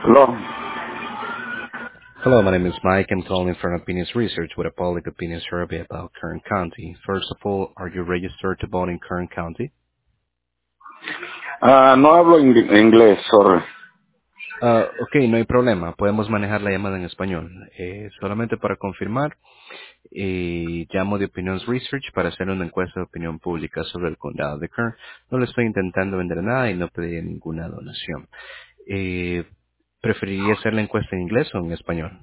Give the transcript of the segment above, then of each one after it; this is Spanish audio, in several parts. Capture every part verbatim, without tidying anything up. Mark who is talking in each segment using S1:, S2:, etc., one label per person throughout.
S1: Hello.
S2: Hello, my name is Mike. I'm calling from Opinions Research with a public opinion survey about Kern County. First of all, are you registered to vote in Kern County?
S1: Ah, no hablo ing- inglés, sorry.
S2: Ah, ok, no hay problema. Podemos manejar la llamada en español. Eh, solamente para confirmar, eh, llamo de Opinions Research para hacer una encuesta de opinión pública sobre el condado de Kern. No le estoy intentando vender nada y no pedí ninguna donación. Eh, ¿Preferiría hacer la encuesta en inglés o en español?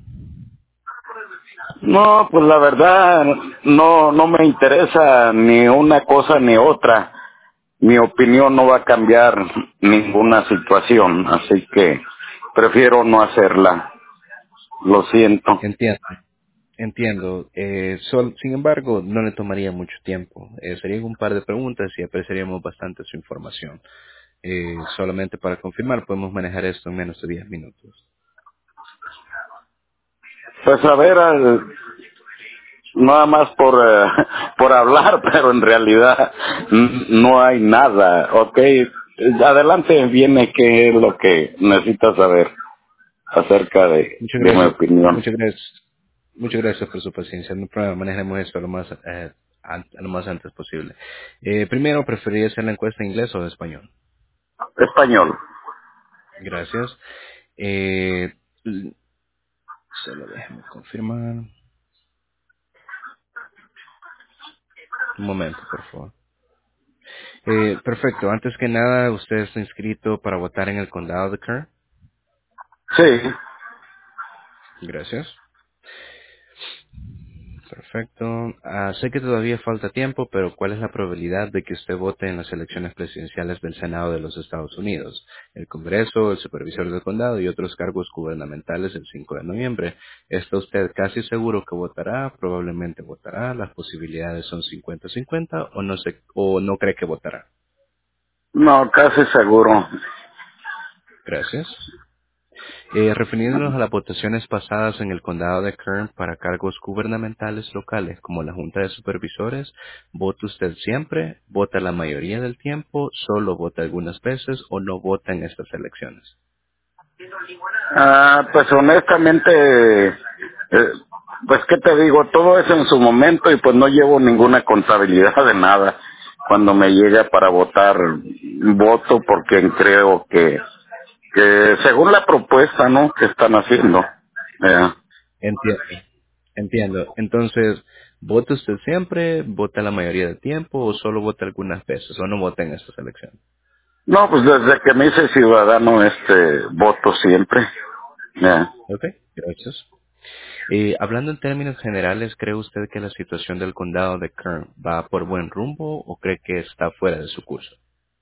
S1: No, pues la verdad, no, no me interesa ni una cosa ni otra. Mi opinión no va a cambiar ninguna situación, así que prefiero no hacerla. Lo siento.
S2: Entiendo. Entiendo. Eh, sol- sin embargo, no le tomaría mucho tiempo. Eh, serían un par de preguntas y apreciaríamos bastante su información. Eh, solamente para confirmar, podemos manejar esto en menos de diez minutos.
S1: Pues a ver, eh, nada más por, eh, por hablar, pero en realidad n- no hay nada, ¿ok? Adelante viene qué es lo que necesitas saber acerca de,
S2: Muchas
S1: de mi
S2: gracias.
S1: opinión.
S2: Muchas gracias. Muchas gracias por su paciencia. No hay problema, manejaremos esto lo más, eh, an- lo más antes posible. Eh, primero, ¿preferiría hacer la encuesta en inglés o en español?
S1: Español.
S2: Gracias. Eh, l- Solo déjeme confirmar. Un momento, por favor. Eh, perfecto. Antes que nada, ¿usted está inscrito para votar en el condado de Kern?
S1: Sí.
S2: Gracias. Perfecto. Ah, sé que todavía falta tiempo, pero ¿cuál es la probabilidad de que usted vote en las elecciones presidenciales del Senado de los Estados Unidos, el Congreso, el Supervisor del Condado y otros cargos gubernamentales el cinco de noviembre? ¿Está usted casi seguro que votará? ¿Probablemente votará? ¿Las posibilidades son cincuenta cincuenta o no, se, o no cree que votará?
S1: No, casi seguro.
S2: Gracias. Eh, refiriéndonos a las votaciones pasadas en el condado de Kern para cargos gubernamentales locales como la Junta de Supervisores, ¿vota usted siempre? ¿Vota la mayoría del tiempo? ¿Solo vota algunas veces o no vota en estas elecciones?
S1: Ah, pues honestamente, eh, pues qué te digo, todo es en su momento y pues no llevo ninguna contabilidad de nada. Cuando me llega para votar, voto porque creo que, que según la propuesta, ¿no? Que están haciendo. Eh,
S2: Entiendo. Entiendo. Entonces, ¿vota usted siempre? ¿Vota la mayoría del tiempo o solo vota algunas veces o no vota en estas elecciones?
S1: no, pues desde que me hice ciudadano, este, voto siempre. Eh.
S2: Ok, gracias. Eh, hablando en términos generales, ¿cree usted que la situación del condado de Kern va por buen rumbo o cree que está fuera de su curso?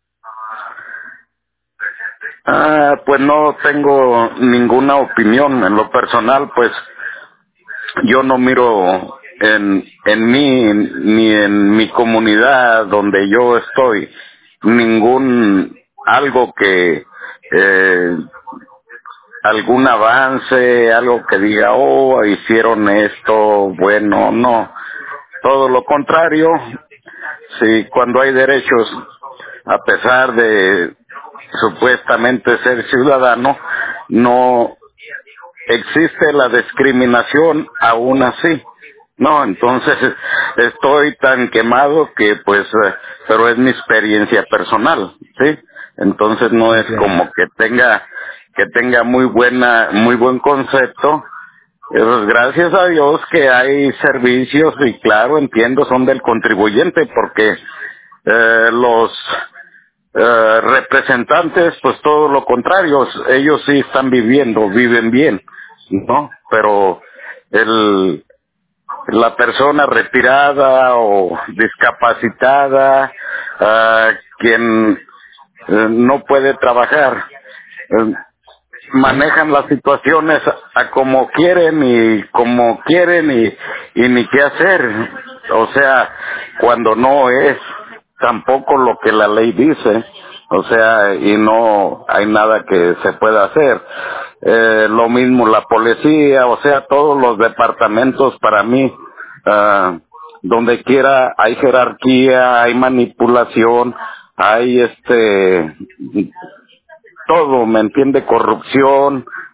S1: Ah, pues no tengo ninguna opinión en lo personal, pues yo no miro en, en mí ni en mi comunidad donde yo estoy ningún algo que eh, algún avance, algo que diga, oh, hicieron esto, bueno, no, todo lo contrario. Sí, cuando hay derechos, a pesar de supuestamente ser ciudadano, no existe la discriminación aún así. No, entonces estoy tan quemado que pues, eh, pero es mi experiencia personal, ¿sí? Entonces no es
S2: Entiendo,
S1: como que tenga, que tenga muy buena, muy buen concepto. Eh, pues, gracias a Dios que hay servicios y claro, entiendo, son del contribuyente porque eh, los eh, representantes, pues todo lo contrario, ellos sí están viviendo, viven bien, ¿no? Pero el, la persona retirada o discapacitada, ah, quien eh, no puede trabajar, eh, manejan las situaciones a como quieren y como quieren y, y ni qué hacer. O sea, cuando no es tampoco lo que la ley dice, o sea, y no hay nada que se pueda hacer. Eh, lo mismo la policía, o sea, todos los departamentos para mí, ah, donde quiera hay jerarquía, hay manipulación, hay este todo, ¿me entiende? Corrupción,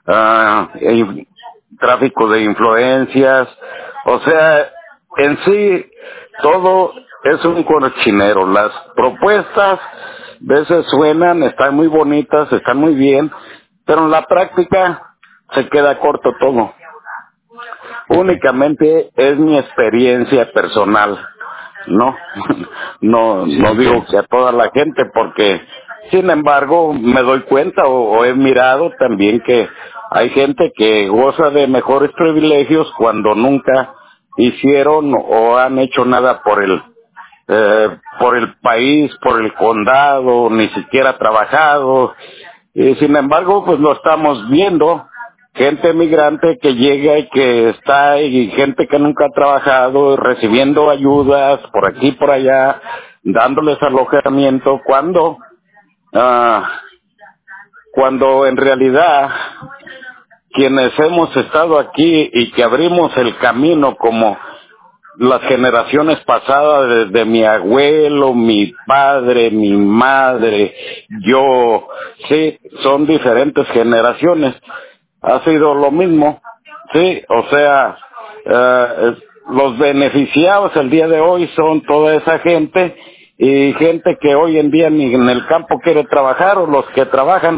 S1: ah, y tráfico de influencias, o sea, en sí todo es un cochinero. Las propuestas a veces suenan, están muy bonitas, están muy bien, pero en la práctica se queda corto todo.
S2: Okay.
S1: Únicamente es mi experiencia personal, no, no,
S2: Sí,
S1: no digo
S2: entiendo.
S1: que a toda la gente, porque sin embargo me doy cuenta o, o he mirado también que hay gente que goza de mejores privilegios cuando nunca hicieron o han hecho nada por el eh, por el país, por el condado, ni siquiera trabajado. Y sin embargo, pues lo estamos viendo, gente migrante que llega y que está, y gente que nunca ha trabajado, recibiendo ayudas por aquí y por allá, dándoles alojamiento, cuando, ah, cuando en realidad quienes hemos estado aquí y que abrimos el camino como las generaciones pasadas, desde mi abuelo, mi padre, mi madre, yo, sí, son diferentes generaciones. Ha sido lo mismo, sí, o sea, eh, los beneficiados el día de hoy son toda esa gente y gente que hoy en día ni en el campo quiere trabajar, o los que trabajan,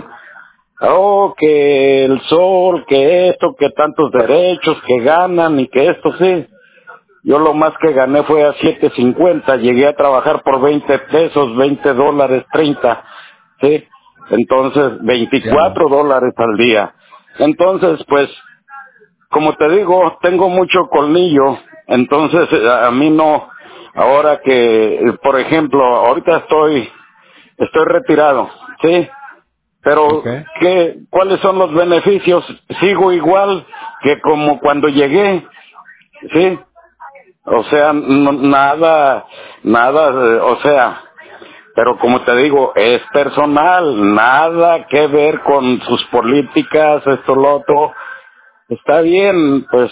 S1: oh, que el sol, que esto, que tantos derechos, que ganan y que esto, sí. Yo lo más que gané fue a siete cincuenta, llegué a trabajar por veinte pesos, veinte dólares, treinta, ¿sí? Entonces,
S2: Entiendo.
S1: veinticuatro dólares al día. Entonces, pues, como te digo, tengo mucho colmillo, entonces eh, a mí no, ahora que, eh, por ejemplo, ahorita estoy, estoy retirado, ¿sí? Pero,
S2: Okay.
S1: ¿qué, cuáles son los beneficios? Sigo igual que como cuando llegué, ¿sí? O sea, no- nada, nada, eh, o sea, pero como te digo, es personal, nada que ver con sus políticas, esto, lo otro. Está bien, pues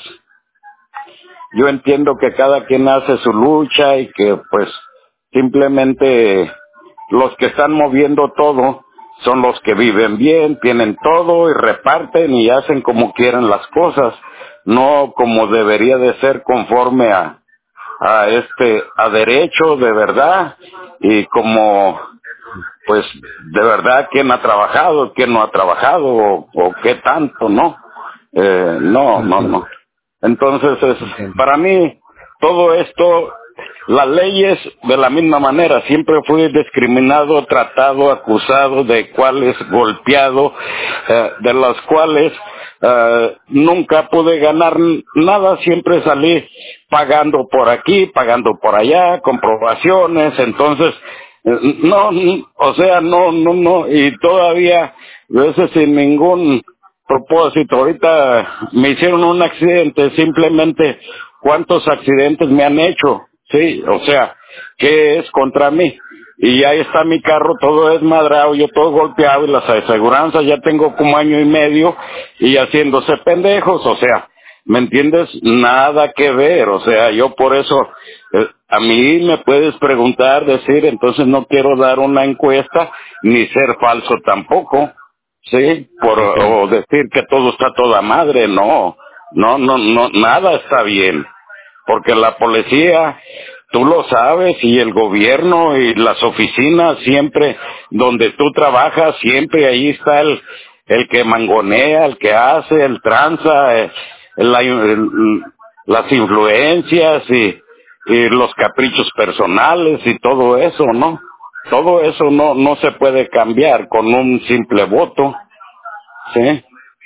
S1: yo entiendo que cada quien hace su lucha y que pues simplemente los que están moviendo todo son los que viven bien, tienen todo y reparten y hacen como quieren las cosas, no como debería de ser conforme a a este a derecho de verdad, y como pues de verdad quién ha trabajado, quién no ha trabajado, o, o qué tanto, no, eh, no, no,
S2: Entiendo.
S1: no. Entonces es,
S2: Entiendo.
S1: para mí todo esto, las leyes de la misma manera, siempre fui discriminado, tratado, acusado, de cuales golpeado, eh, de las cuales eh, nunca pude ganar nada, siempre salí pagando por aquí, pagando por allá, comprobaciones, entonces, eh, no, o sea, no, no, no, y todavía, a veces sin ningún propósito. Ahorita me hicieron un accidente, simplemente cuántos accidentes me han hecho, sí, o sea, ¿qué es contra mí? Y ahí está mi carro todo desmadrado, yo todo golpeado, y las aseguranzas ya tengo como año y medio y haciéndose pendejos, o sea, ¿me entiendes? Nada que ver, o sea, yo por eso, eh, a mí me puedes preguntar, decir, entonces no quiero dar una encuesta ni ser falso tampoco, sí, por
S2: Entiendo.
S1: o decir que todo está toda madre, no, no, no, no, nada está bien, porque la policía, tú lo sabes, y el gobierno y las oficinas, siempre donde tú trabajas, siempre ahí está el, el que mangonea, el que hace, el tranza, eh, la- el- las influencias y, y los caprichos personales y todo eso, ¿no? Todo eso no, no se puede cambiar con un simple voto, ¿sí?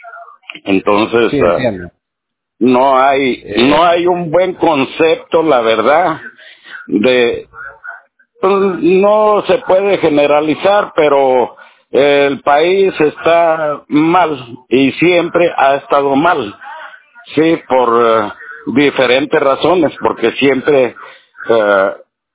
S1: Entonces,
S2: Sí,
S1: ah,
S2: entiendo.
S1: no hay, no
S2: Eh,
S1: hay un buen concepto, la verdad, de, pues, no se puede generalizar, pero el país está mal y siempre ha estado mal, sí, por eh, diferentes razones, porque siempre, eh,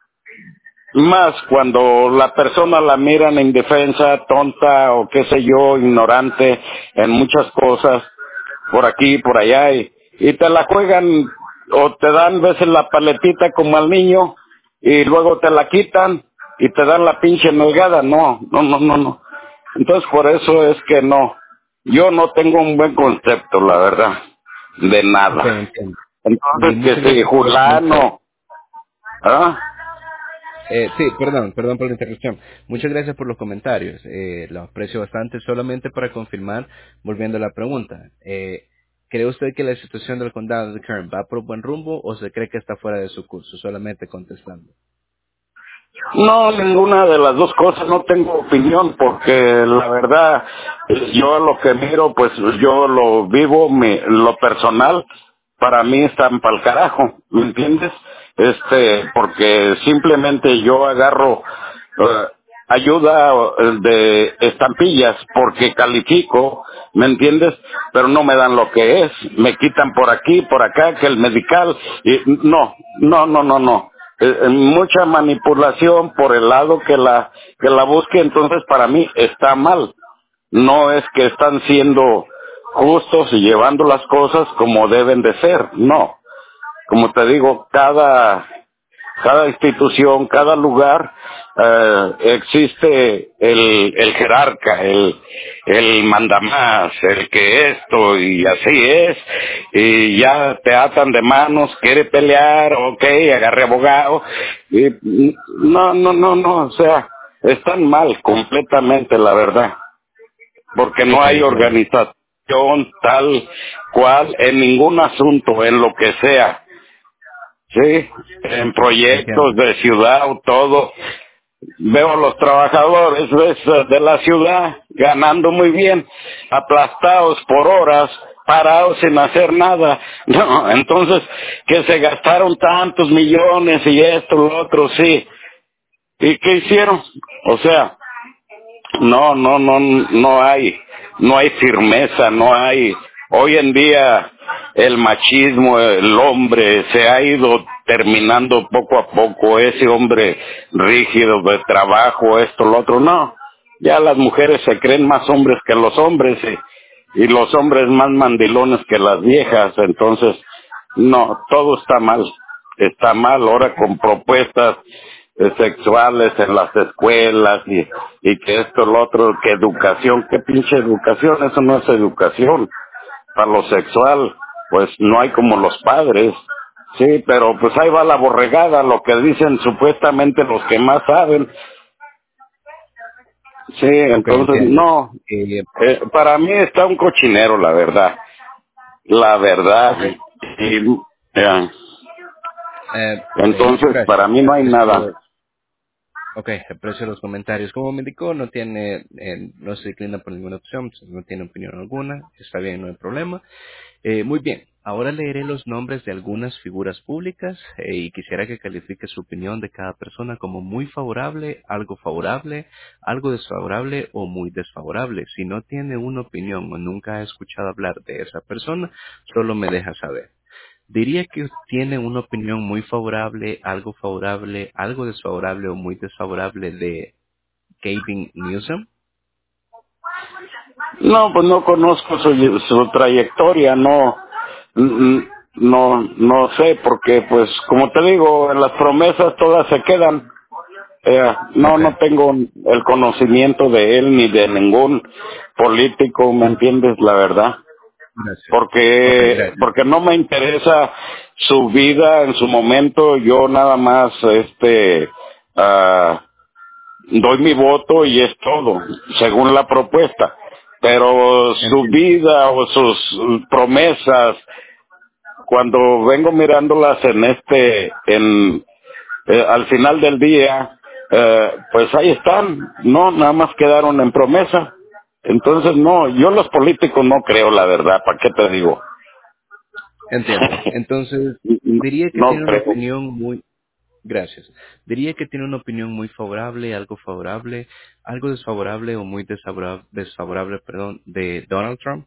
S1: más cuando la persona la miran indefensa, tonta o qué sé yo, ignorante en muchas cosas, por aquí, por allá, y, y te la juegan o te dan veces la paletita como al niño y luego te la quitan y te dan la pinche nalgada. No, no, no, no, no. Entonces por eso es que no. Yo no tengo un buen concepto, la verdad, de
S2: Ok,
S1: nada.
S2: entiendo. Y
S1: Entonces,
S2: muchas
S1: que si
S2: gracias por los comentarios.
S1: Julano, ¿ah?
S2: Eh, sí, perdón, perdón por la interrupción. Muchas gracias por los comentarios. Eh, lo aprecio bastante. Solamente para confirmar, volviendo a la pregunta, eh, ¿cree usted que la situación del condado de Kern va por buen rumbo o se cree que está fuera de su curso? Solamente contestando.
S1: No, ninguna de las dos cosas, no tengo opinión, porque la verdad, yo lo que miro, pues yo lo vivo, mi, lo personal, para mí están pa'l carajo, ¿me entiendes? Este, porque simplemente yo agarro eh, ayuda eh, de estampillas, porque califico, ¿me entiendes? Pero no me dan lo que es, me quitan por aquí, por acá, que el medical, y no, no, no, no, no. Eh, eh, mucha manipulación por el lado que la que la busque, entonces para mí está mal. No es que están siendo justos y llevando las cosas como deben de ser, no. Como te digo, cada cada institución, cada lugar, eh, existe el, el jerarca, el, el mandamás, el que esto y así es, y ya te atan de manos, quiere pelear, ok, agarre abogado, y no, no, no, no, o sea, están mal completamente, la verdad, porque no
S2: Ok,
S1: hay
S2: entiendo.
S1: organización tal cual en ningún asunto, en lo que sea. Sí, en proyectos
S2: Entiendo.
S1: de ciudad o todo. Veo a los trabajadores ¿ves? De la ciudad ganando muy bien, aplastados por horas, parados sin hacer nada. No, entonces, que se gastaron tantos millones y esto, lo otro, sí. ¿Y qué hicieron? O sea, no, no, no, no hay, no hay firmeza, no hay. Hoy en día el machismo, el hombre se ha ido terminando poco a poco, ese hombre rígido de trabajo, esto, lo otro, no. Ya las mujeres se creen más hombres que los hombres y, y los hombres más mandilones que las viejas, entonces, no, todo está mal, está mal ahora con propuestas eh, sexuales en las escuelas y, y que esto, lo otro, que educación, qué pinche educación, eso no es educación. Para lo sexual, pues no hay como los padres, sí, pero pues ahí va la borregada, lo que dicen supuestamente los que más saben, sí,
S2: Ok,
S1: entonces
S2: entiendo.
S1: no,
S2: Eh,
S1: eh, para mí está un cochinero, la verdad, la verdad,
S2: ok,
S1: y, eh,
S2: eh, eh, muchas
S1: entonces para
S2: gracias.
S1: mí no hay nada.
S2: Aprecio Ok, aprecio los comentarios. Como me indicó, no tiene, eh, no se inclina por ninguna opción, no tiene opinión alguna, está bien, no hay problema. Eh, muy bien, ahora leeré los nombres de algunas figuras públicas eh, y quisiera que califique su opinión de cada persona como muy favorable, algo favorable, algo desfavorable o muy desfavorable. Si no tiene una opinión o nunca ha escuchado hablar de esa persona, solo me deja saber. Diría que tiene una opinión muy favorable, algo favorable, algo desfavorable o muy desfavorable de Gavin Newsom.
S1: No, pues no conozco su, su trayectoria, no, n- no, no sé, porque pues como te digo, en las promesas todas se quedan. Eh, no,
S2: Ok,
S1: no tengo el conocimiento de él ni de ningún político, ¿me entiendes? La verdad,
S2: gracias. Ok,
S1: porque
S2: gracias.
S1: porque no me interesa su vida en su momento. Yo nada más, este, ah, doy mi voto y es todo, según la propuesta. Pero su
S2: Entiendo.
S1: vida o sus promesas, cuando vengo mirándolas en este, en, eh, al final del día, eh, pues ahí están, no, nada más quedaron en promesa. Entonces no, yo los políticos no creo, la verdad, ¿para qué te digo?
S2: Entiendo. Entonces, diría que
S1: No
S2: tiene una
S1: creo.
S2: opinión muy, gracias. Diría que tiene una opinión muy favorable, algo favorable, algo desfavorable o muy desfavorable, desfavorable, perdón, de Donald Trump.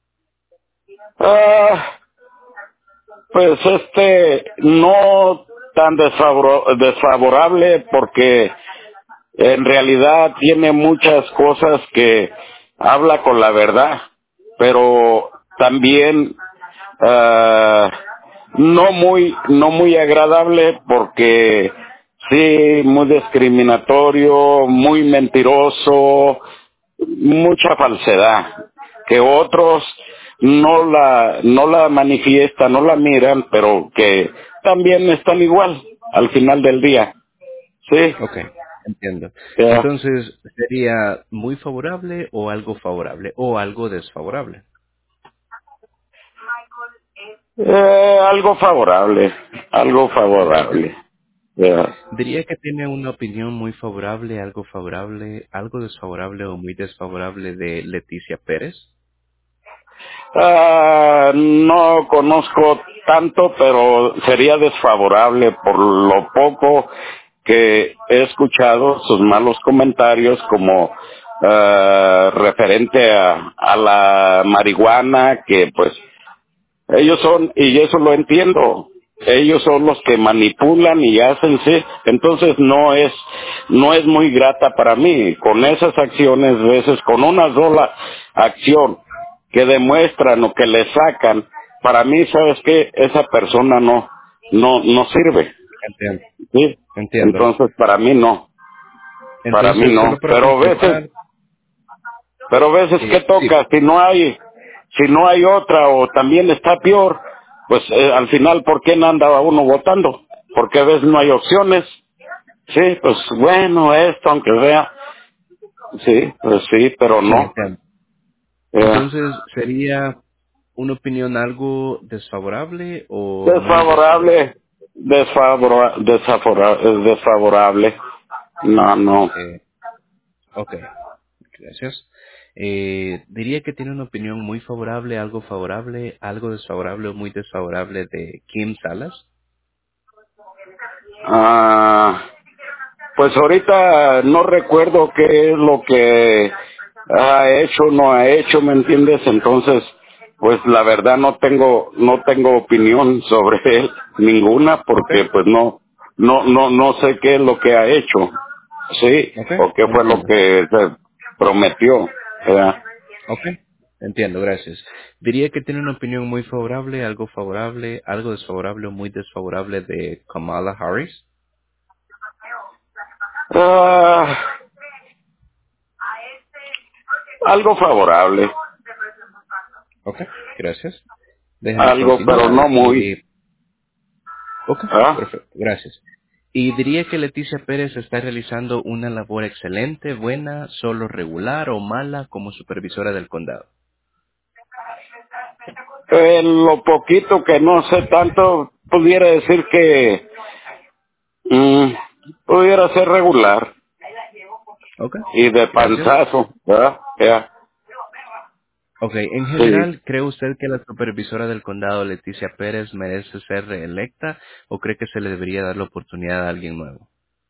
S1: Ah, pues este, no tan desfavor- desfavorable porque en realidad tiene muchas cosas que habla con la verdad, pero también ah, no muy no muy agradable porque sí muy discriminatorio, muy mentiroso, mucha falsedad, que otros no la, no la manifiestan, no la miran, pero que también están igual al final del día. Sí,
S2: Ok, entiendo.
S1: ya.
S2: Entonces, ¿sería muy favorable o algo favorable o algo desfavorable?
S1: Eh, algo favorable, algo
S2: Ok.
S1: favorable. Ya.
S2: Diría que tiene una opinión muy favorable, algo favorable, algo desfavorable o muy desfavorable de Leticia Pérez.
S1: Ah, no conozco tanto, pero sería desfavorable por lo poco que he escuchado sus malos comentarios como ah, referente a, a la marihuana, que pues ellos son, y eso lo entiendo, ellos son los que manipulan y hacen, sí, entonces no es, no es muy grata para mí, con esas acciones, a veces con una sola acción que demuestran o que le sacan, para mí, ¿sabes qué? Esa persona no, no, no sirve,
S2: Entiendo.
S1: sí,
S2: Entiendo.
S1: entonces para mí no, para mí
S2: Entonces,
S1: no,
S2: solo para
S1: pero a veces
S2: completar,
S1: pero a veces que
S2: eh, sí,
S1: toca, si no hay, si no hay otra o también está peor, pues eh, al final, ¿por qué no anda uno votando? Porque a veces no hay opciones. Sí, pues bueno, esto aunque sea, sí, pues sí, pero
S2: sí,
S1: no.
S2: entiendo.
S1: Eh,
S2: Entonces, ¿sería una opinión algo desfavorable o muy desfavorable?
S1: desfavorable, desfavora, desfavora- eh, desfavorable. No, no.
S2: Eh, ok, gracias. Eh, diría que tiene una opinión muy favorable, algo favorable, algo desfavorable o muy desfavorable de Kim Salas.
S1: Ah, pues ahorita no recuerdo qué es lo que ha hecho, no ha hecho, ¿me entiendes? Entonces, pues la verdad no tengo, no tengo opinión sobre él, ninguna,
S2: Ok,
S1: porque pues no, no, no, no sé qué es lo que ha hecho, sí,
S2: ok,
S1: o qué fue lo
S2: entiendo.
S1: que se prometió, ¿verdad?
S2: Ok, entiendo, gracias. Diría que tiene una opinión muy favorable, algo favorable, algo desfavorable o muy desfavorable de Kamala Harris.
S1: Ah, algo favorable,
S2: Ok, gracias. Déjeme
S1: algo, pero
S2: continuar.
S1: no muy,
S2: Y, ok,
S1: ¿ah?
S2: perfecto, gracias. Y diría que Leticia Pérez está realizando una labor excelente, buena, solo regular o mala como supervisora del condado.
S1: Eh, lo poquito que no sé tanto, pudiera decir que mm, pudiera ser regular
S2: Ok,
S1: y de
S2: gracias.
S1: panzazo, ¿verdad? Ya,
S2: Ok, en
S1: sí.
S2: general, ¿cree usted que la supervisora del condado, Leticia Pérez, merece ser reelecta o cree que se le debería dar la oportunidad a alguien nuevo?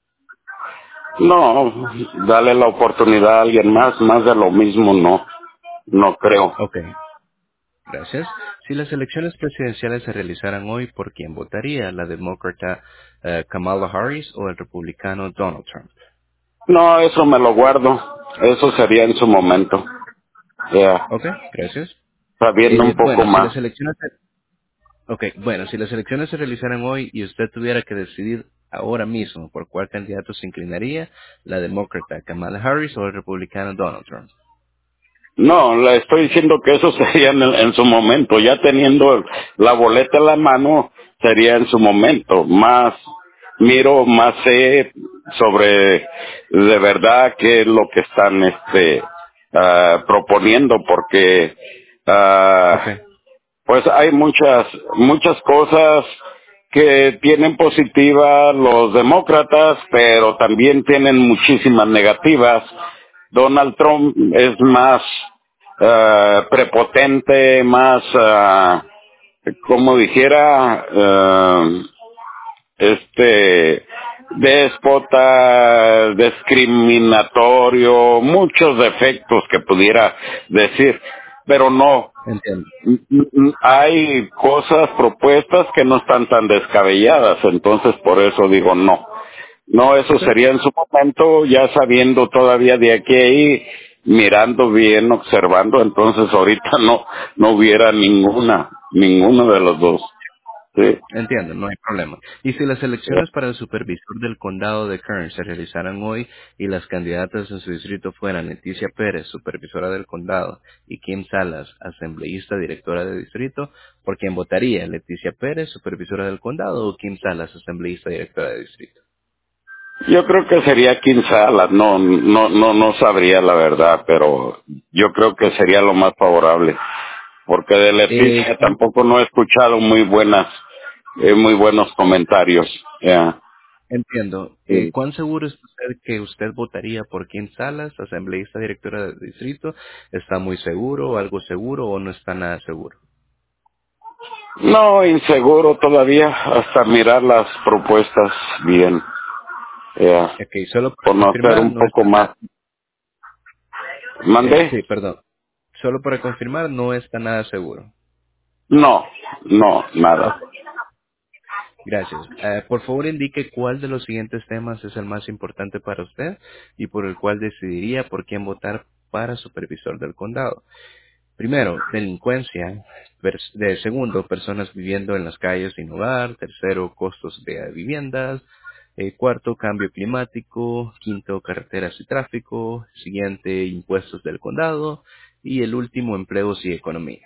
S1: No, dale la oportunidad a alguien más, más de lo mismo no, no creo.
S2: Ok, gracias. Si las elecciones presidenciales se realizaran hoy, ¿por quién votaría? ¿La demócrata eh, Kamala Harris o el republicano Donald Trump?
S1: No, eso me lo guardo, eso sería en su momento, ya,
S2: Ok, gracias.
S1: sabiendo
S2: Eh,
S1: un poco
S2: bueno, si
S1: más.
S2: las elecciones Ok, bueno, si las elecciones se realizaran hoy y usted tuviera que decidir ahora mismo por cuál candidato se inclinaría, la demócrata Kamala Harris o el republicano Donald Trump.
S1: No, le estoy diciendo que eso sería en, el- en su momento, ya teniendo la boleta en la mano, sería en su momento, más miro, más sé sobre de verdad qué es lo que están este ah, proponiendo, porque
S2: Ok,
S1: ah, pues hay muchas, muchas cosas que tienen positivas los demócratas, pero también tienen muchísimas negativas. Donald Trump es más eh, prepotente, más, ah, como dijera, eh, este, déspota, discriminatorio, muchos defectos que pudiera decir, pero no,
S2: entiendo.
S1: Mm, mm, hay cosas propuestas que no están tan descabelladas, entonces por eso digo no. No, eso
S2: Ok,
S1: sería en su momento, ya sabiendo todavía de aquí a ahí, mirando bien, observando, entonces ahorita no, no hubiera ninguna, ninguno de los dos. Sí.
S2: Entiendo, no hay problema. Y si las elecciones para el supervisor del condado de Kern se realizaran hoy y las candidatas en su distrito fueran Leticia Pérez, supervisora del condado, y Kim Salas, asambleísta directora de distrito, ¿por quién votaría? ¿Leticia Pérez, supervisora del condado, o Kim Salas, asambleísta directora de distrito?
S1: Yo creo que sería Quinsalas, no, no, no, no sabría la verdad, pero yo creo que sería lo más favorable, porque de
S2: Eh,
S1: Leticia
S2: ¿cuán-
S1: tampoco no he escuchado muy buenas, eh, muy buenos comentarios. Ya.
S2: entiendo. Eh,
S1: Sí.
S2: ¿Cuán seguro es usted que usted votaría por Kim Salas, asambleísta directora de distrito? ¿Está muy seguro, algo seguro o no está nada seguro?
S1: No, inseguro todavía, hasta mirar las propuestas bien, ya.
S2: Ok, solo para
S1: Conocer
S2: confirmar,
S1: un
S2: no
S1: poco
S2: está
S1: más.
S2: nada. Eh,
S1: ¿Mandé?
S2: sí, perdón. Solo para confirmar, no está nada seguro.
S1: No, no, nada.
S2: Ok, gracias. Eh, por favor, indique cuál de los siguientes temas es el más importante para usted y por el cual decidiría por quién votar para supervisor del condado. Primero, delincuencia. Pers- De segundo, personas viviendo en las calles sin hogar. Tercero, costos de viviendas. Eh, cuarto, cambio climático. Quinto, carreteras y tráfico. Siguiente, impuestos del condado. Y el último, empleos y economía.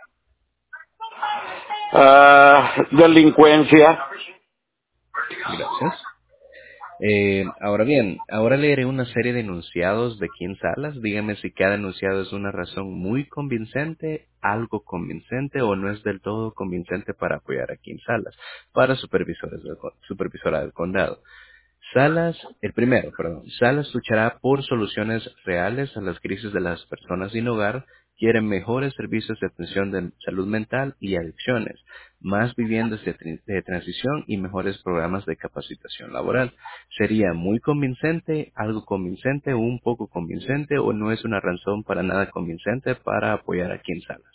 S1: Ah, delincuencia.
S2: Gracias. Eh, ahora bien, ahora leeré una serie de enunciados de Kim Salas. Dígame si cada enunciado es una razón muy convincente, algo convincente o no es del todo convincente para apoyar a Kim Salas, para supervisores del, con- supervisora del condado. Salas, el primero, perdón, Salas luchará por soluciones reales a las crisis de las personas sin hogar, quiere mejores servicios de atención de salud mental y adicciones, más viviendas de, tran- de transición y mejores programas de capacitación laboral. ¿Sería muy convincente, algo convincente o un poco convincente o no es una razón para nada convincente para apoyar a Kim Salas?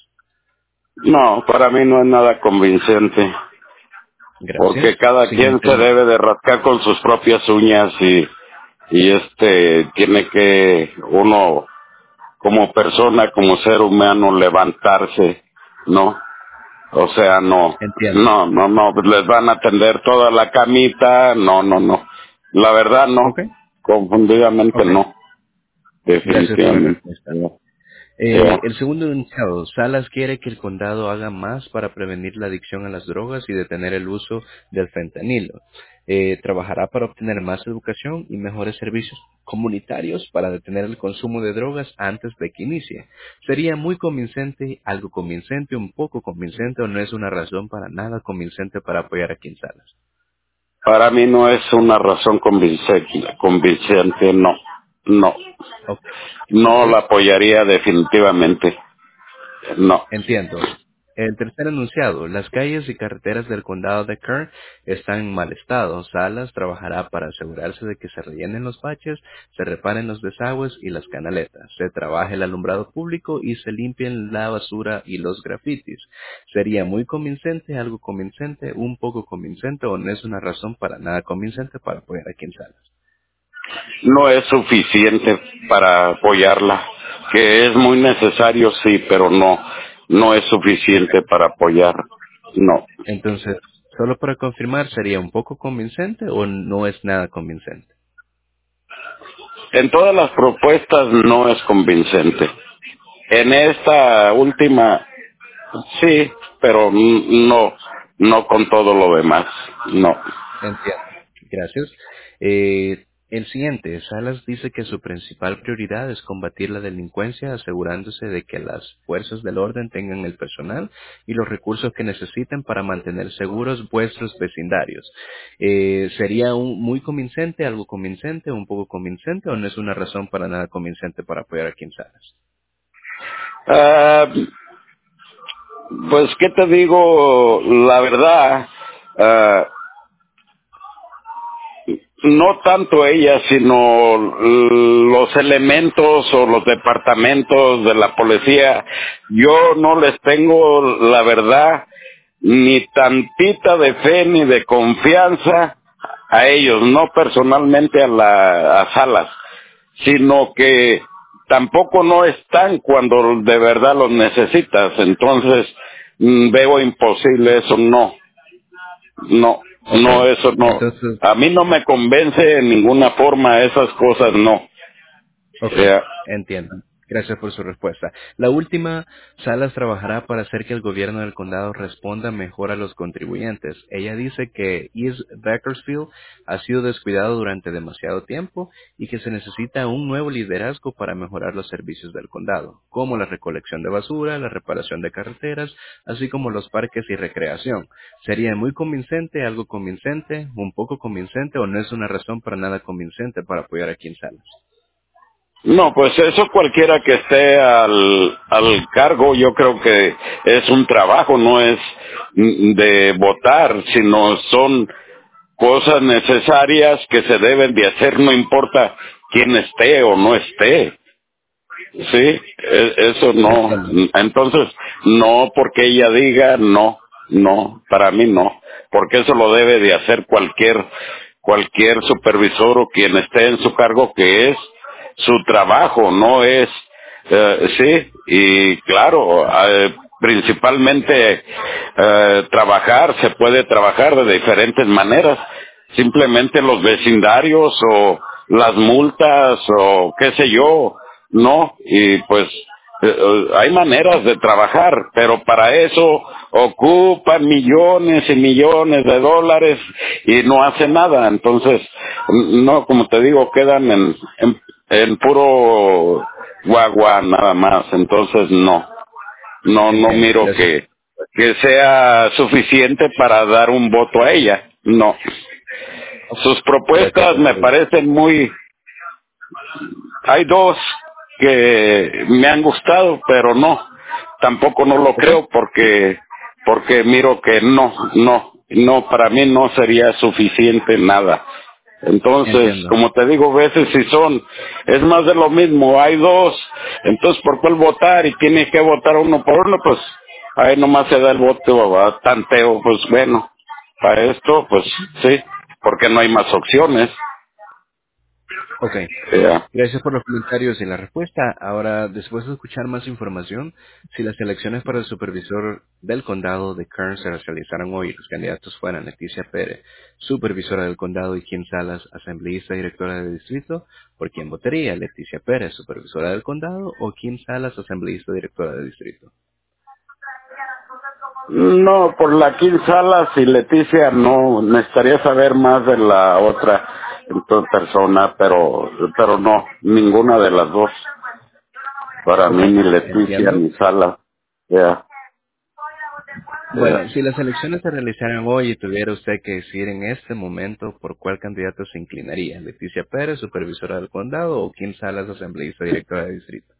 S1: No, para mí no es nada convincente,
S2: Gracias.
S1: porque cada quien
S2: Siguiente.
S1: se debe de rascar con sus propias uñas y, y este, tiene que uno como persona, como ser humano, levantarse, ¿no? O sea, no,
S2: Entiendo.
S1: no, no, no, pues les van a atender toda la camita, no, no, no. La verdad no,
S2: Ok.
S1: confundidamente
S2: Ok.
S1: no,
S2: Gracias por la
S1: definitivamente.
S2: respuesta.
S1: No.
S2: Eh,
S1: Ya.
S2: el segundo enunciado, Salas quiere que el condado haga más para prevenir la adicción a las drogas y detener el uso del fentanilo. Eh, trabajará para obtener más educación y mejores servicios comunitarios para detener el consumo de drogas antes de que inicie. Sería muy convincente, algo convincente, un poco convincente o no es una razón para nada convincente para apoyar a Kim Salas.
S1: Para mí no es una razón convincente, convincente, no, no,
S2: Ok,
S1: no la
S2: gracias.
S1: apoyaría definitivamente, no.
S2: Entiendo. El tercer enunciado, las calles y carreteras del condado de Kern están en mal estado. Salas trabajará para asegurarse de que se rellenen los baches, se reparen los desagües y las canaletas, se trabaje el alumbrado público y se limpien la basura y los grafitis. ¿Sería muy convincente, algo convincente, un poco convincente o no es una razón para nada convincente para apoyar a quien Salas?
S1: No es suficiente para apoyarla, que es muy necesario, sí, pero no, no es suficiente para apoyar, no.
S2: Entonces, solo para confirmar, ¿sería un poco convincente o no es nada convincente?
S1: En todas las propuestas no es convincente. En esta última, sí, pero n- no, no con todo lo demás, no.
S2: Entiendo. Gracias. Eh, el siguiente, Salas dice que su principal prioridad es combatir la delincuencia, asegurándose de que las fuerzas del orden tengan el personal y los recursos que necesiten para mantener seguros vuestros vecindarios. Eh, ¿Sería un, muy convincente, algo convincente, un poco convincente o no es una razón para nada convincente para apoyar a Kim Salas?
S1: Ah, pues, ¿qué te digo? La verdad, ah, no tanto ella, sino los elementos o los departamentos de la policía, yo no les tengo, la verdad, ni tantita de fe ni de confianza a ellos, no personalmente a la a Salas, sino que tampoco no están cuando de verdad los necesitas, entonces mm, veo imposible eso, no. no,
S2: Ok,
S1: no, eso no.
S2: entonces,
S1: A mí no me convence en ninguna forma esas cosas, no.
S2: ok,
S1: Ya.
S2: entiendo. Gracias por su respuesta. La última, Salas trabajará para hacer que el gobierno del condado responda mejor a los contribuyentes. Ella dice que East Bakersfield ha sido descuidado durante demasiado tiempo y que se necesita un nuevo liderazgo para mejorar los servicios del condado, como la recolección de basura, la reparación de carreteras, así como los parques y recreación. ¿Sería muy convincente, algo convincente, un poco convincente o no es una razón para nada convincente para apoyar a Kim Salas?
S1: No, pues eso cualquiera que esté al, al cargo, yo creo que es un trabajo, no es mm, de votar, sino son cosas necesarias que se deben de hacer, no importa quién esté o no esté. Sí, e- eso no.
S2: Entiendo.
S1: Entonces, no porque ella diga no, no, para mí no, porque eso lo debe de hacer cualquier cualquier supervisor o quien esté en su cargo, que es su trabajo, no es, eh, sí, y claro, eh, principalmente eh, trabajar, se puede trabajar de diferentes maneras, simplemente los vecindarios o las multas o qué sé yo, no, y pues eh, eh, hay maneras de trabajar, pero para eso ocupan millones y millones de dólares y no hacen nada, entonces, n- no, como te digo, quedan en, en, en puro guagua nada más, entonces no, no, no
S2: Entiendo.
S1: miro
S2: Gracias.
S1: que, que sea suficiente para dar un voto a ella, no.
S2: Ok.
S1: Sus
S2: Gracias
S1: propuestas
S2: por
S1: me
S2: su...
S1: parecen muy. Hay dos que me han gustado, pero no, tampoco no lo
S2: Ok.
S1: creo porque porque miro que no, no, no, para mí no sería suficiente nada. Entonces,
S2: Entiendo.
S1: como te digo, veces si son, es más de lo mismo, hay dos, entonces ¿por cuál votar? Y tiene que votar uno por uno, pues ahí nomás se da el voto a tanteo, pues bueno, para esto, pues sí, porque no hay más opciones.
S2: Ok.
S1: Ya.
S2: Gracias por los comentarios y la respuesta. Ahora, después de escuchar más información, si las elecciones para el supervisor del condado de Kern se realizaran hoy y los candidatos fueran Leticia Pérez, supervisora del condado, y Kim Salas, asambleísta y directora de distrito, ¿por quién votaría? ¿Leticia Pérez, supervisora del condado, o Kim Salas, asambleísta y directora de distrito?
S1: No, por la Kim Salas y Leticia no, necesitaría saber más de la otra entonces, persona, pero pero no, ninguna de las dos, para
S2: Ok,
S1: mí ni Leticia
S2: entiendo.
S1: ni Salas, ya, ya.
S2: Bueno, si las elecciones se realizaran hoy y tuviera usted que decidir en este momento por cuál candidato se inclinaría, Leticia Pérez, supervisora del condado, o Kim Salas, asambleísta directora de distrito.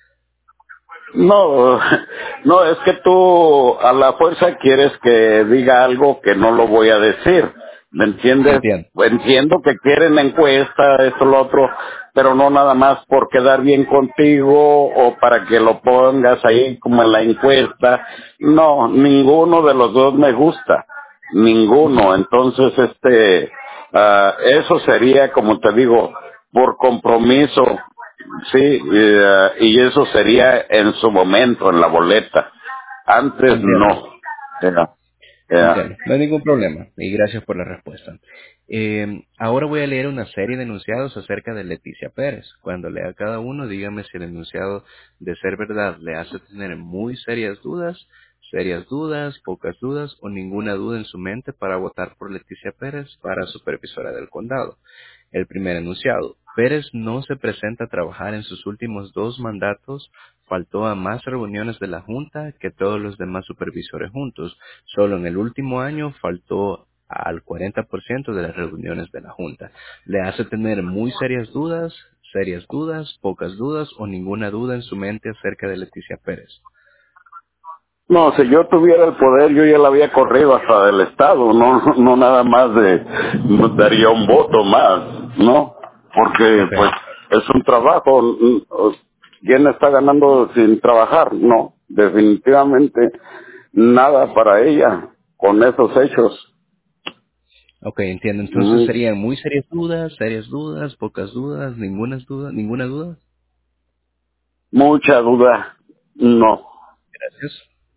S1: No, no, es que tú a la fuerza quieres que diga algo que no lo voy a decir, ¿me entiendes?
S2: Entiendo,
S1: Entiendo que quieren encuesta, esto, lo otro, pero no nada más por quedar bien contigo o para que lo pongas ahí como en la encuesta. No, ninguno de los dos me gusta, ninguno. Entonces, este, ah, eso sería, como te digo, por compromiso. Sí, eh, y eso sería en su momento, en la boleta. Antes
S2: entiendo,
S1: no. Ya, ya.
S2: entiendo. No hay ningún problema y gracias por la respuesta. Eh, ahora voy a leer una serie de enunciados acerca de Leticia Pérez. Cuando lea cada uno, dígame si el enunciado, de ser verdad, le hace tener muy serias dudas, serias dudas, pocas dudas o ninguna duda en su mente para votar por Leticia Pérez para supervisora del condado. El primer enunciado. Pérez no se presenta a trabajar en sus últimos dos mandatos, faltó a más reuniones de la Junta que todos los demás supervisores juntos. Solo en el último año faltó al cuarenta por ciento de las reuniones de la Junta. Le hace tener muy serias dudas, serias dudas, pocas dudas o ninguna duda en su mente acerca de Leticia Pérez.
S1: No, si yo tuviera el poder, yo ya la había corrido hasta del Estado, no, no nada más de, no daría un voto más, ¿no? Porque,
S2: Ok,
S1: pues, es un trabajo. mm, ¿Quién está ganando sin trabajar? No, definitivamente nada para ella con esos hechos.
S2: ok, entiendo. Entonces
S1: Mm,
S2: serían muy serias dudas, serias dudas, pocas dudas, ninguna duda, ninguna duda.
S1: Mucha duda, no.
S2: Gracias.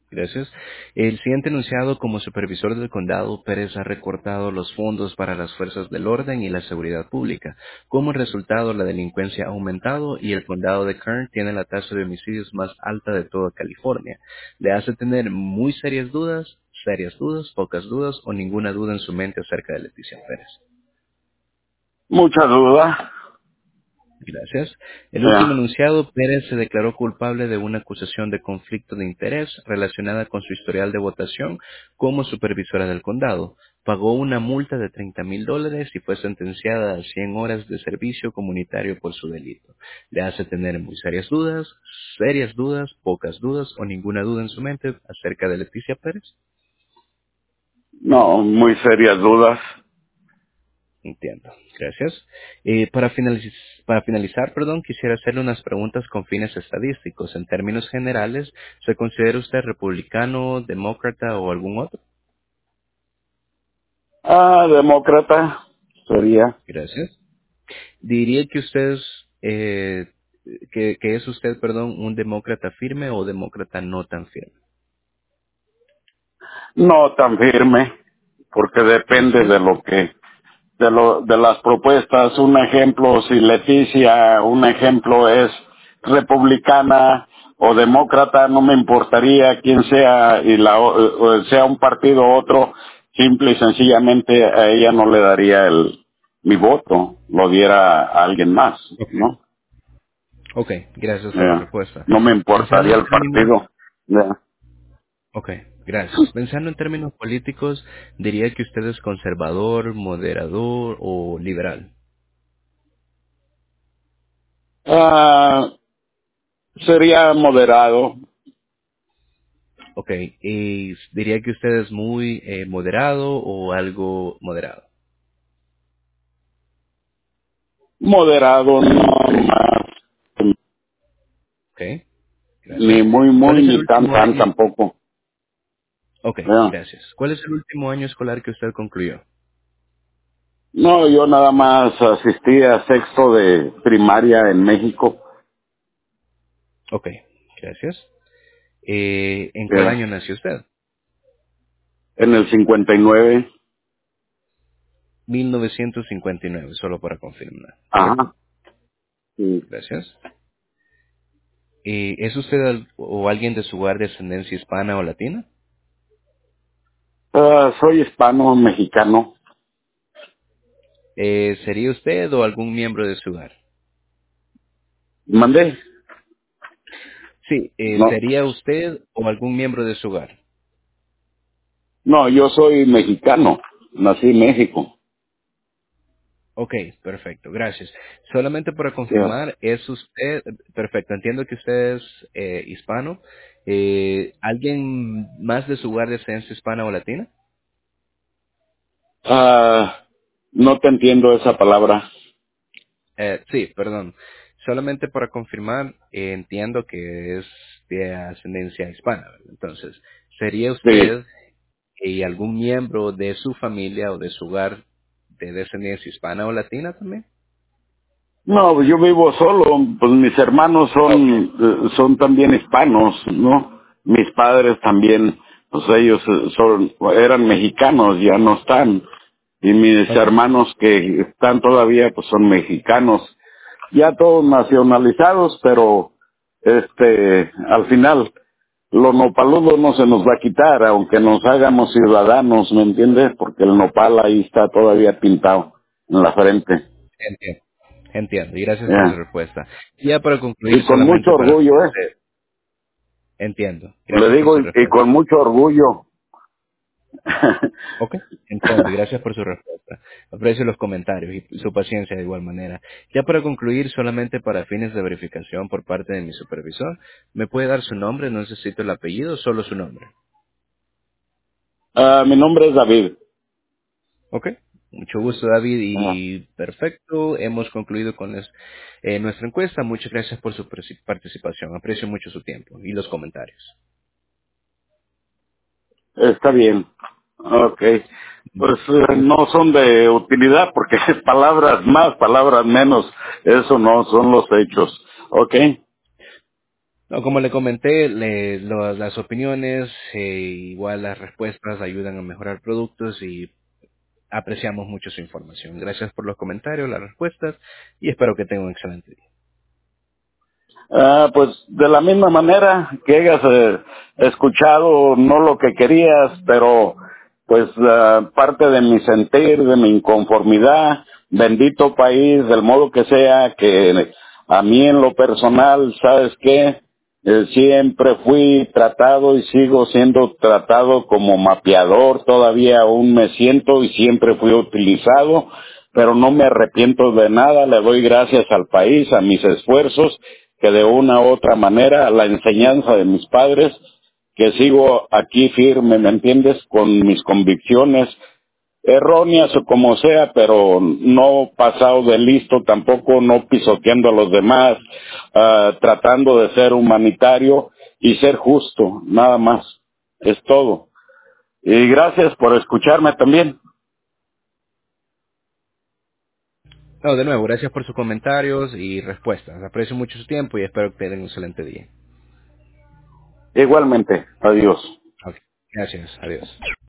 S2: Gracias. El siguiente enunciado: como supervisor del condado, Pérez ha recortado los fondos para las fuerzas del orden y la seguridad pública. Como resultado, la delincuencia ha aumentado y el condado de Kern tiene la tasa de homicidios más alta de toda California. Le hace tener muy serias dudas, serias dudas, pocas dudas o ninguna duda en su mente acerca de Leticia Pérez.
S1: Mucha duda.
S2: Gracias. El último
S1: Ya.
S2: enunciado: Pérez se declaró culpable de una acusación de conflicto de interés relacionada con su historial de votación como supervisora del condado. Pagó una multa de treinta mil dólares y fue sentenciada a cien horas de servicio comunitario por su delito. Le hace tener muy serias dudas, serias dudas, pocas dudas o ninguna duda en su mente acerca de Leticia Pérez.
S1: No, muy serias dudas.
S2: Entiendo. Gracias. Eh, para, finaliz- para finalizar, perdón, quisiera hacerle unas preguntas con fines estadísticos. En términos generales, ¿se considera usted republicano, demócrata o algún otro?
S1: Ah, demócrata sería.
S2: Gracias. ¿Diría que usted es, eh, que, que es usted, perdón, un demócrata firme o demócrata no tan firme?
S1: No tan firme, porque depende
S2: Gracias.
S1: de lo que, de lo, de las propuestas. Un ejemplo, si Leticia, un ejemplo es republicana o demócrata, no me importaría quién sea y la, o- o sea un partido u otro, simple y sencillamente a ella no le daría el, mi voto, lo diera a alguien más,
S2: Ok.
S1: ¿no?
S2: Ok, gracias por la
S1: Ya.
S2: respuesta.
S1: No me
S2: Pensando
S1: importaría
S2: en
S1: el
S2: términos
S1: partido. Ya.
S2: Ok, gracias. Pensando en términos políticos, diría que usted es conservador, moderador o liberal.
S1: Ah, sería moderado,
S2: Ok, y diría que usted es muy eh, moderado o algo moderado.
S1: moderado, no más,
S2: Ok,
S1: ni
S2: gracias.
S1: muy,
S2: ¿Cuál
S1: muy,
S2: es el
S1: ni tan,
S2: último
S1: tan
S2: año?
S1: tampoco.
S2: Ok,
S1: Ya.
S2: gracias. ¿Cuál es el último año escolar que usted concluyó?
S1: No, yo nada más asistí a sexto de primaria en México.
S2: Ok, gracias. Eh, ¿En cuál
S1: Ya.
S2: año nació usted?
S1: En el cincuenta y nueve.
S2: mil novecientos cincuenta y nueve, solo para confirmar, ¿correcto?
S1: Ajá. Sí.
S2: Gracias. Eh, ¿Es usted al- o alguien de su hogar de ascendencia hispana o latina?
S1: Ah, soy hispano mexicano.
S2: Eh, ¿Sería usted o algún miembro de su hogar?
S1: ¿Mandé?
S2: Sí, eh,
S1: No.
S2: ¿sería usted o algún miembro de su hogar?
S1: No, yo soy mexicano. Nací en México.
S2: Ok, perfecto, gracias. Solamente para
S1: Ya.
S2: confirmar, ¿es usted, perfecto, entiendo que usted es eh, hispano, eh, ¿alguien más de su hogar de ascendencia hispana o latina?
S1: Ah, no te entiendo esa palabra.
S2: Eh, sí, perdón. Solamente para confirmar, eh, entiendo que es de ascendencia hispana, ¿verdad? Entonces, ¿sería
S1: Sí.
S2: usted y algún miembro de su familia o de su hogar de descendencia hispana o latina también?
S1: No, yo vivo solo, pues mis hermanos
S2: Ok,
S1: son, eh, son también hispanos, ¿no? Mis padres también, pues ellos eh, son, eran mexicanos, ya no están. Y mis
S2: ok,
S1: hermanos que están todavía, pues son mexicanos. Ya todos nacionalizados, pero, este, al final, lo nopaludo no se nos va a quitar, aunque nos hagamos ciudadanos, ¿me entiendes? Porque el nopal ahí está todavía pintado en la frente.
S2: entiendo. Entiendo, y gracias por su
S1: Ya.
S2: respuesta. Y ya para concluir,
S1: Y con mucho
S2: solamente para
S1: orgullo,
S2: fines
S1: ¿eh?
S2: de... Entiendo,
S1: Le
S2: gracias por
S1: digo,
S2: su
S1: y, y
S2: respuesta.
S1: con mucho orgullo.
S2: Ok, entiendo, y gracias por su respuesta. Aprecio los comentarios y su paciencia de igual manera. Ya para concluir, solamente para fines de verificación por parte de mi supervisor, ¿me puede dar su nombre? No necesito el apellido, solo su nombre.
S1: Ah, mi nombre es David.
S2: Ok, mucho gusto David
S1: Ah,
S2: y perfecto, hemos concluido con es- eh, nuestra encuesta. Muchas gracias por su presi- participación, aprecio mucho su tiempo y los comentarios.
S1: está bien. Ok. Pues eh,
S2: Gracias.
S1: no son de utilidad porque palabras más, palabras menos, eso no, son los hechos. Ok.
S2: No, como le comenté, le- lo- las opiniones, eh, igual las respuestas ayudan a mejorar productos y apreciamos mucho su información. Gracias por los comentarios, las respuestas y espero que tenga un excelente día.
S1: Ah, pues de la misma manera que hayas eh, escuchado no lo que querías, pero pues ah, parte de mi sentir, de mi inconformidad, bendito país, del modo que sea, que a mí en lo personal, ¿sabes qué? Eh, siempre fui tratado y sigo siendo tratado como mapeador, todavía aún me siento y siempre fui utilizado, pero no me arrepiento de nada, le doy gracias al país, a mis esfuerzos, que de una u otra manera, a la enseñanza de mis padres, que sigo aquí firme, ¿me entiendes? Con mis convicciones, erróneas o como sea, pero no pasado de listo, tampoco no pisoteando a los demás, ah, tratando de ser humanitario y ser justo, nada más, es todo. Y gracias por escucharme también.
S2: No, de nuevo, gracias por sus comentarios y respuestas. Aprecio mucho su tiempo y espero que tengan un excelente día.
S1: Igualmente, adiós.
S2: Ok, gracias, adiós.